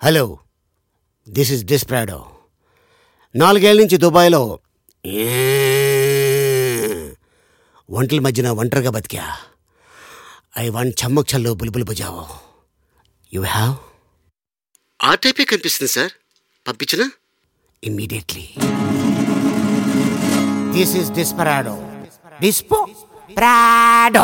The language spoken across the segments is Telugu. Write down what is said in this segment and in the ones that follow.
Hello, this is డిస్ప్రాడో. 4 ఏళ్ళ నుంచి దుబాయ్లో ఒంటల మధ్యన ఒంటరిగా బతికా. I want Chammak చల్లో Bulbul బజావో. You have? ఆ టైపే కనిపిస్తుంది సార్. పంపించనా? Immediately. This is desperado. Desperado.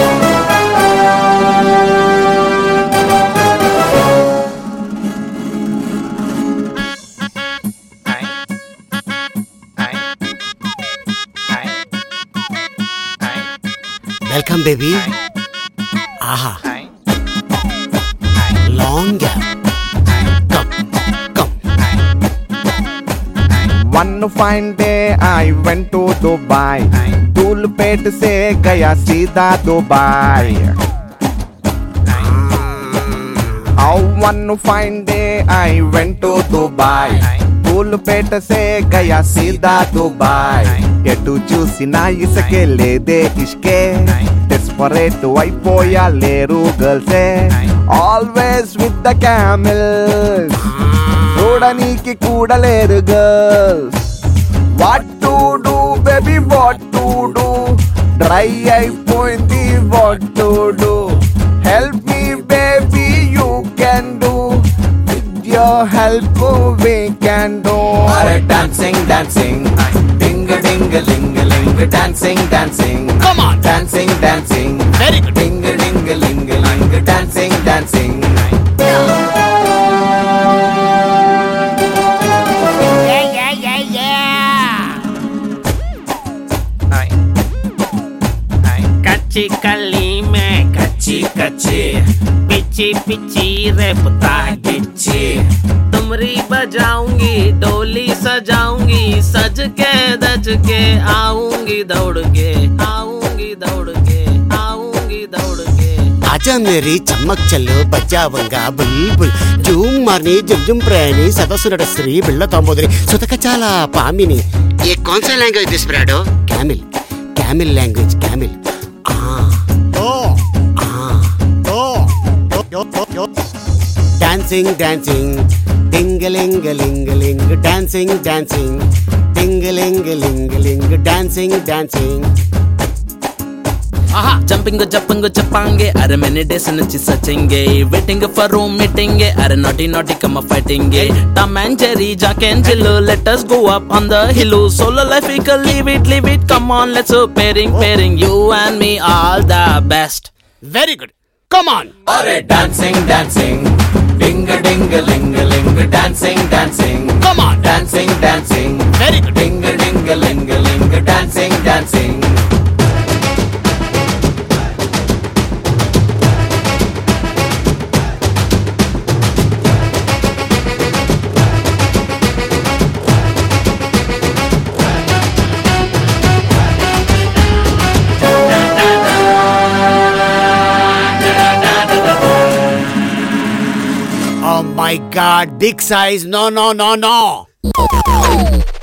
Welcome baby. ఆహా, long gap. One fine day I went to Dubai. Dhulpet se gaya seedha Dubai. Oh, one fine day I went to Dubai. Dhulpet se gaya seedha Dubai. ఎటు చూసినా ఇసుకే లేదే ఇష్కే. డెస్పరేట్ అయిపోయా లేరు గర్ల్సే. Always with the camels. చూడనీకి కూడా లేరు girls. What to do baby, what to do? Dry అయిపోయింది, what to do? Help me baby, you can do. With your help we can do. అరే dancing dancing, ding ding ling ling. Dancing dancing, Come on. Dancing dancing. Very good. Ding ding ling ling. Dancing dancing. कच्ची कली में कच्ची कच्ची, पिची पिची रेपता गिच्ची. तुमरी बजाऊंगी, डोली सजाऊंगी, सज के दज के आऊंगी दौड़ के, आऊंगी दौड़ के, आऊंगी दौड़ के. आजा मेरी चमक चलो बजावंगा बुलबुल. జూమ్ మార్ని జుమ్ ప్రాణి సదసునట శ్రీ బిళ్ళ తొంబోదిని సుతక చాలా పామిని. ये कौन सा language desperado? Camel. Camel language. Camel. Dancing dancing, ting ling ling ling. Dancing dancing, ting ling ling ling. Dancing dancing. Jumping jumping जपांगे, अरे मैंने डेस नची सचेंगे. वेटिंग फॉर रूम मीटिंगे, अरे नॉटी नॉटी कम फाइटिंगे. Tom and Jerry, Jack and Jill, let us go up on the hill. Solo life we can leave it, come on let's go pairing you and me all the best. Very good. Come on. अरे dancing dancing, ding ding ling ling. Dancing dancing, Come on. Dancing dancing. Very good. Ding ding ling ling. Dancing dancing. Oh my God, big size. No.